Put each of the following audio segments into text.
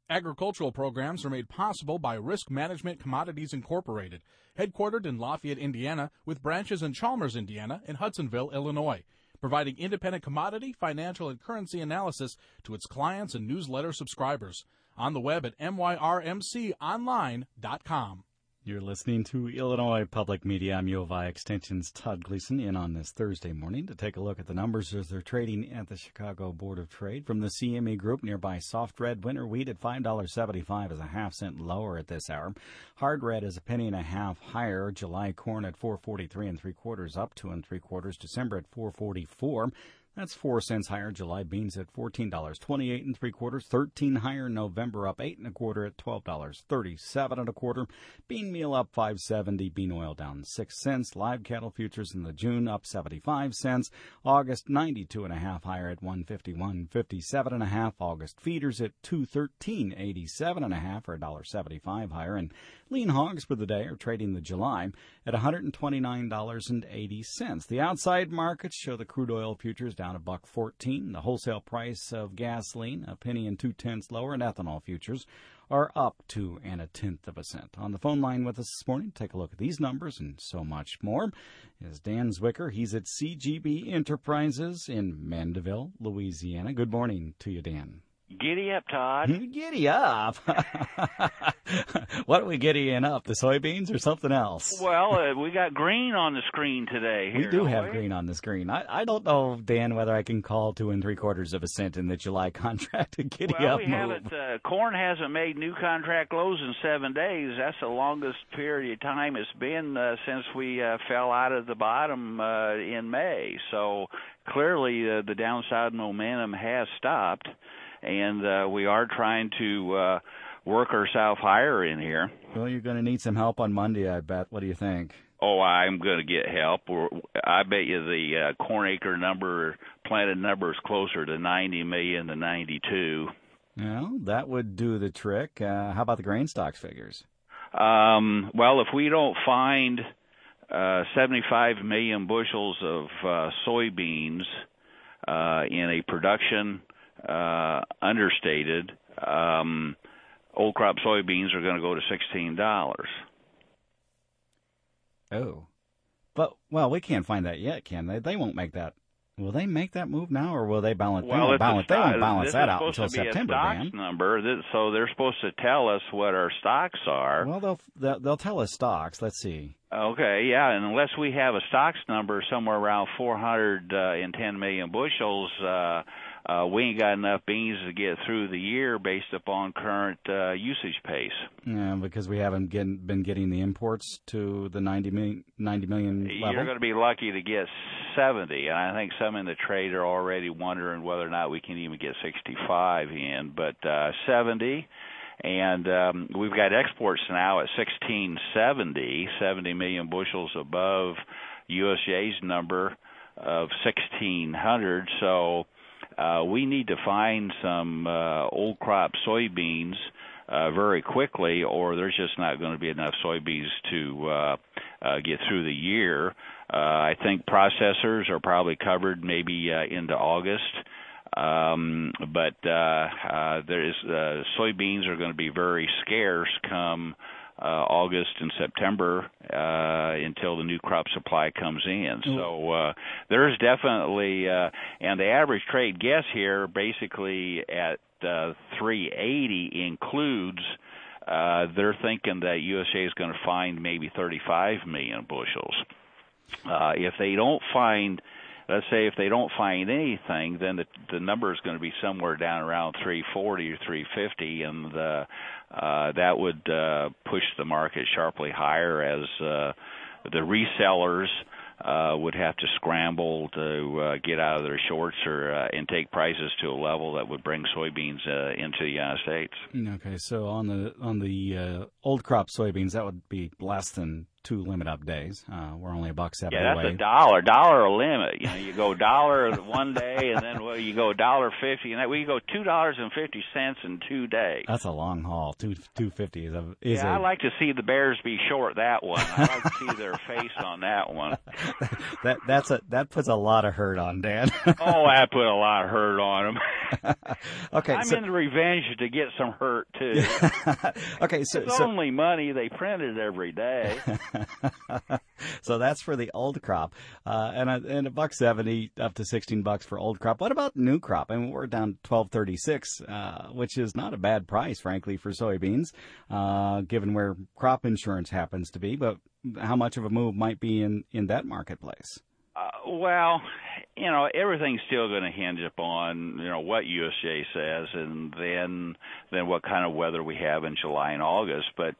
Agricultural programs are made possible by Risk Management Commodities Incorporated, headquartered in Lafayette, Indiana, with branches in Chalmers, Indiana, and Hudsonville, Illinois, providing independent commodity, financial, and currency analysis to its clients and newsletter subscribers. On the web at myrmconline.com. You're listening to Illinois Public Media. I'm U of I Extension's Todd Gleason in on this Thursday morning to take a look at the numbers as they're trading at the Chicago Board of Trade. From the CME Group, nearby soft red winter wheat at $5.75 is a half-cent lower at this hour. Hard red is a penny and a half higher. July corn at $4.43 3/4, up 2 3/4. December at $4.44. That's 4 cents higher. July beans at $14.28 3/4, 13 higher. November up 8 1/4 at $12.37 1/4. Bean meal up 5.70. Bean oil down 6 cents. Live cattle futures in the June up 75 cents. August 92 1/2 higher at 151.57 1/2. August feeders at 213.87 1/2 or $1.75 higher. And lean hogs for the day are trading the July at $129.80. The outside markets show the crude oil futures down $1.14. The wholesale price of gasoline a penny and 2/10 lower, and ethanol futures are up 2 1/10 cent. On the phone line with us this morning, take a look at these numbers and so much more, is Dan Zwicker. He's at CGB Enterprises in Mandeville, Louisiana. Good morning to you, Dan. Giddy up, Todd. Giddy up? What are we giddying up, the soybeans or something else? Well, we got green on the screen today. We do have green on the screen. I don't know, Dan, whether I can call 2 3/4 cent in the July contract a giddy up move. Corn hasn't made new contract lows in 7 days. That's the longest period of time it's been since we fell out of the bottom in May. So clearly the downside momentum has stopped. And we are trying to work ourselves higher in here. Well, you're going to need some help on Monday, I bet. What do you think? Oh, I'm going to get help. I bet you the corn acre number, planted number, is closer to 90 million than 92. Well, that would do the trick. How about the grain stocks figures? Well, if we don't find 75 million bushels of soybeans in a production understated, old crop soybeans are going to go to $16. Oh. But, well, we can't find that yet, can they? They won't make that. Will they make that move now, or will they balance? Well, they won't balance that out until September, Dan. Number, so they're supposed to tell us what our stocks are. Well, they'll tell us stocks. Let's see. Okay, yeah, and unless we have a stocks number somewhere around 410 million bushels, we ain't got enough beans to get through the year based upon current usage pace. Yeah, because we haven't been getting the imports to the 90 million level. You're going to be lucky to get 70, and I think some in the trade are already wondering whether or not we can even get 65 in, but 70. And we've got exports now at 1670, 70 million bushels above USDA's number of 1,600. So we need to find some old crop soybeans very quickly, or there's just not going to be enough soybeans to get through the year. I think processors are probably covered maybe into August. But soybeans are going to be very scarce come August and September until the new crop supply comes in. So there's definitely, and the average trade guess here basically at 380 includes, they're thinking that USA is going to find maybe 35 million bushels. If they don't find, let's say if they don't find anything, then the number is going to be somewhere down around 340 or 350, and that would push the market sharply higher as the resellers would have to scramble to get out of their shorts and take prices to a level that would bring soybeans into the United States. Okay, so on the old crop soybeans, that would be less than 2 limit up days. We're only $1.70 away. Yeah, that's $1 a limit. You know, you go $1 one day, and then you go $1.50, and we go $2.50 in 2 days. That's a long haul. $2.50 is. I like to see the Bears be short that one. I like to see their face on that one. That puts a lot of hurt on Dan. Oh, that put a lot of hurt on them. Okay, I'm in the revenge to get some hurt too. Okay, it's only money they printed every day. So that's for the old crop, and $1.70 up to $16 for old crop. What about new crop? I mean, we're down $12.36, which is not a bad price, frankly, for soybeans, given where crop insurance happens to be. But how much of a move might be in that marketplace? Well, everything's still going to hinge upon, what USDA says, and then what kind of weather we have in July and August. But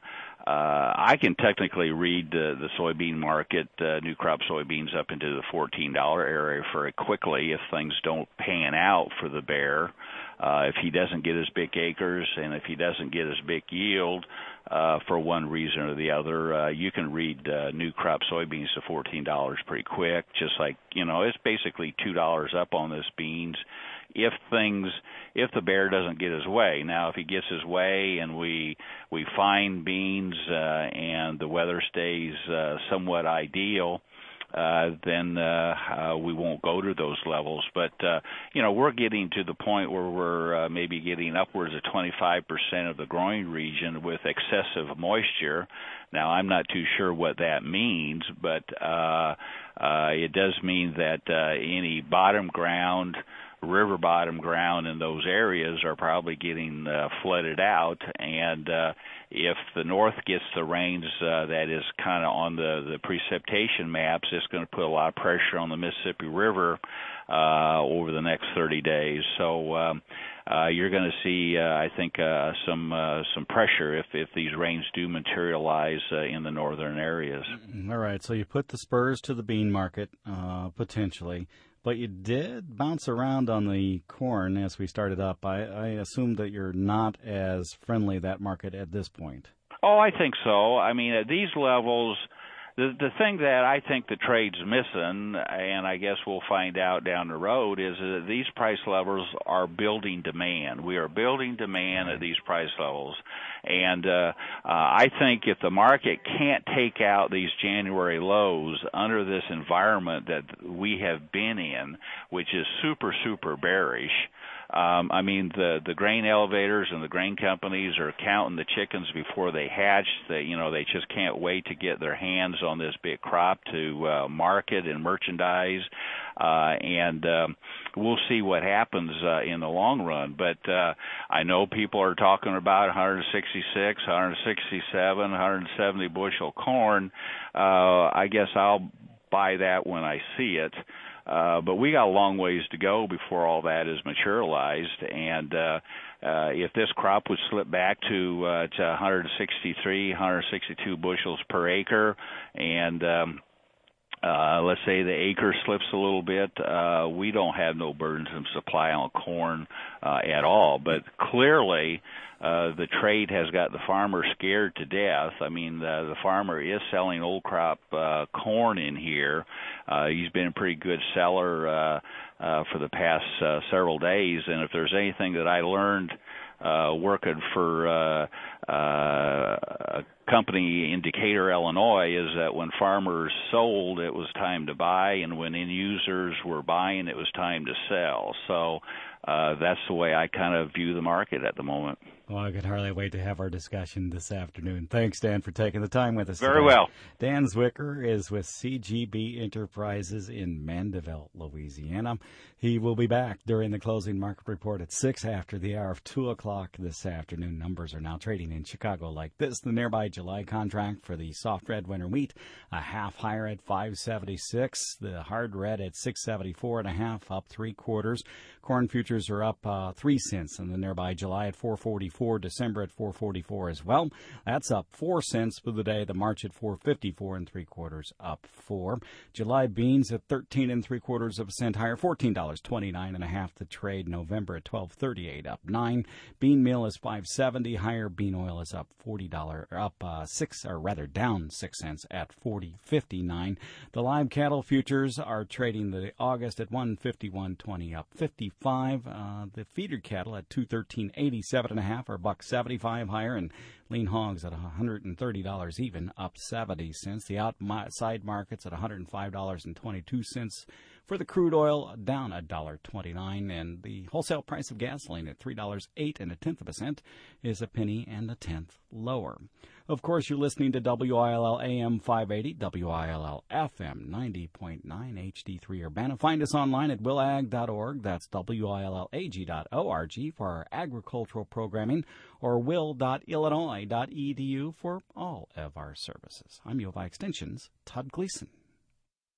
I can technically read the soybean market, new crop soybeans up into the $14 area very quickly if things don't pan out for the bear. If he doesn't get his big acres and if he doesn't get his big yield for one reason or the other, you can read new crop soybeans to $14 pretty quick. Just like, it's basically $2 up on this beans if the bear doesn't get his way. Now, if he gets his way and we find beans and the weather stays somewhat ideal, then we won't go to those levels. But, we're getting to the point where we're maybe getting upwards of 25% of the growing region with excessive moisture. Now, I'm not too sure what that means, but it does mean that any bottom ground, river bottom ground in those areas are probably getting flooded out, and if the north gets the rains that is kind of on the precipitation maps, it's going to put a lot of pressure on the Mississippi River over the next 30 days. So you're going to see, I think, some pressure if these rains do materialize in the northern areas. All right, so you put the spurs to the bean market, potentially. But you did bounce around on the corn as we started up. I assume that you're not as friendly that market at this point. Oh, I think so. I mean, at these levels, the thing that I think the trade's missing, and I guess we'll find out down the road, is that these price levels are building demand. We are building demand at these price levels. And I think if the market can't take out these January lows under this environment that we have been in, which is super, super bearish, I mean, the grain elevators and the grain companies are counting the chickens before they hatch. They just can't wait to get their hands on this big crop to market and merchandise. And we'll see what happens in the long run. But I know people are talking about 166, 167, 170 bushel corn. I guess I'll buy that when I see it. But we got a long ways to go before all that is materialized. And if this crop would slip back to 163, 162 bushels per acre, and let's say the acre slips a little bit, we don't have no burdensome supply on corn at all. But clearly, the trade has got the farmer scared to death. I mean, the farmer is selling old crop corn in here. He's been a pretty good seller for the past several days. And if there's anything that I learned working for a company in Decatur, Illinois, is that when farmers sold, it was time to buy, and when end users were buying, it was time to sell. So that's the way I kind of view the market at the moment. Well, I could hardly wait to have our discussion this afternoon. Thanks, Dan, for taking the time with us Very today. well. Dan Zwicker is with CGB Enterprises in Mandeville, Louisiana. He will be back during the closing market report at 6 after the hour of 2 o'clock this afternoon. Numbers are now trading in Chicago like this. The nearby July contract for the soft red winter wheat, a half higher at 576. The hard red at 674.5, up 3/4. Corn futures are up 3 cents in the nearby July at 444, December at 444 as well. That's up 4 cents for the day. The March at 454 3/4, up 4. July beans at 13 3/4 of a cent higher, $14.29.5 the trade. November at 12.38, up 9. Bean meal is 570 higher. Bean oil is up $40, up 6, or rather down 6 cents at 40.59. The live cattle futures are trading the August at 151.20, up 55. The feeder cattle at 213.87.5 or $1.75 higher, and lean hogs at $130 even, up 70 cents. The outside markets at $105.22 For the crude oil, down $1.29, and the wholesale price of gasoline at $3.08 is a penny and a tenth lower. Of course, you're listening to WILL AM 580, WILL FM 90.9 HD3 Urbana. Find us online at willag.org. That's WILLAG.org for our agricultural programming, or will.illinois.edu for all of our services. I'm U of I Extension's Todd Gleason.